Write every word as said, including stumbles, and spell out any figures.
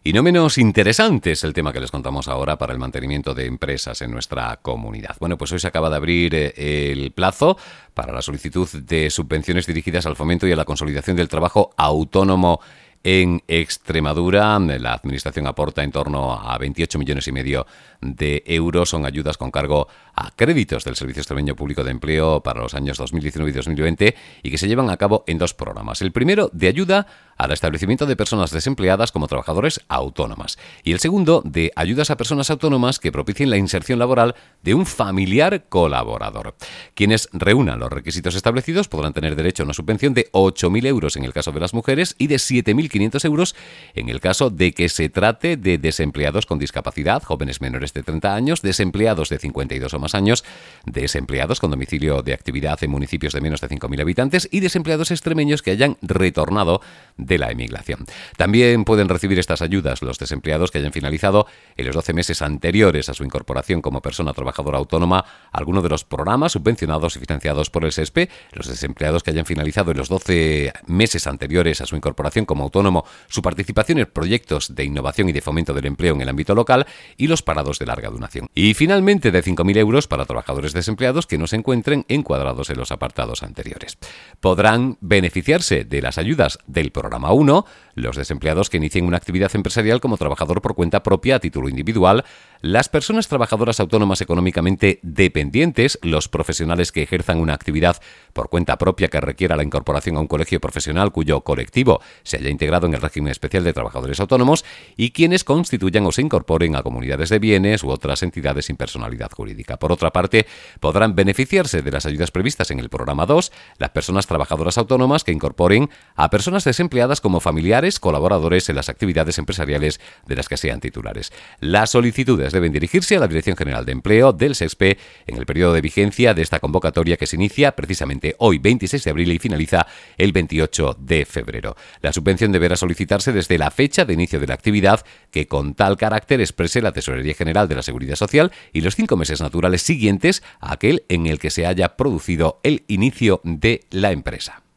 Y no menos interesante es el tema que les contamos ahora para el mantenimiento de empresas en nuestra comunidad. Bueno, pues hoy se acaba de abrir eh, el plazo para la solicitud de subvenciones dirigidas al fomento y a la consolidación del trabajo autónomo en Extremadura. La Administración aporta en torno a veintiocho millones y medio de euros. Son ayudas con cargo a créditos del Servicio Extremeño Público de Empleo para los años dos mil diecinueve y dos mil veinte y que se llevan a cabo en dos programas. El primero, de ayuda al establecimiento de personas desempleadas como trabajadores autónomas. Y el segundo, de ayudas a personas autónomas que propicien la inserción laboral de un familiar colaborador. Quienes reúnan los requisitos establecidos podrán tener derecho a una subvención de ocho mil euros en el caso de las mujeres y de siete mil quinientos euros en el caso de que se trate de desempleados con discapacidad, jóvenes menores de treinta años, desempleados de cincuenta y dos o más años, desempleados con domicilio de actividad en municipios de menos de cinco mil habitantes y desempleados extremeños que hayan retornado de la emigración. También pueden recibir estas ayudas los desempleados que hayan finalizado en los doce meses anteriores a su incorporación como persona trabajadora autónoma a alguno de los programas subvencionados y financiados por el S E S P, los desempleados que hayan finalizado en los doce meses anteriores a su incorporación como autónomo su participación en proyectos de innovación y de fomento del empleo en el ámbito local y los parados de larga duración. Y finalmente de cinco mil euros para trabajadores desempleados que no se encuentren encuadrados en los apartados anteriores. Podrán beneficiarse de las ayudas del programa uno los desempleados que inicien una actividad empresarial como trabajador por cuenta propia a título individual, las personas trabajadoras autónomas económicamente dependientes, los profesionales que ejerzan una actividad por cuenta propia que requiera la incorporación a un colegio profesional cuyo colectivo se haya integrado en el régimen especial de trabajadores autónomos y quienes constituyan o se incorporen a comunidades de bienes u otras entidades sin personalidad jurídica. Por otra parte, podrán beneficiarse de las ayudas previstas en el programa dos las personas trabajadoras autónomas que incorporen a personas desempleadas como familiares, colaboradores en las actividades empresariales de las que sean titulares. Las solicitudes deben dirigirse a la Dirección General de Empleo del S E S P en el periodo de vigencia de esta convocatoria que se inicia precisamente hoy, veintiséis de abril, y finaliza el veintiocho de febrero. La subvención deberá solicitarse desde la fecha de inicio de la actividad que con tal carácter exprese la Tesorería General de la Seguridad Social y los cinco meses naturales siguientes a aquel en el que se haya producido el inicio de la empresa.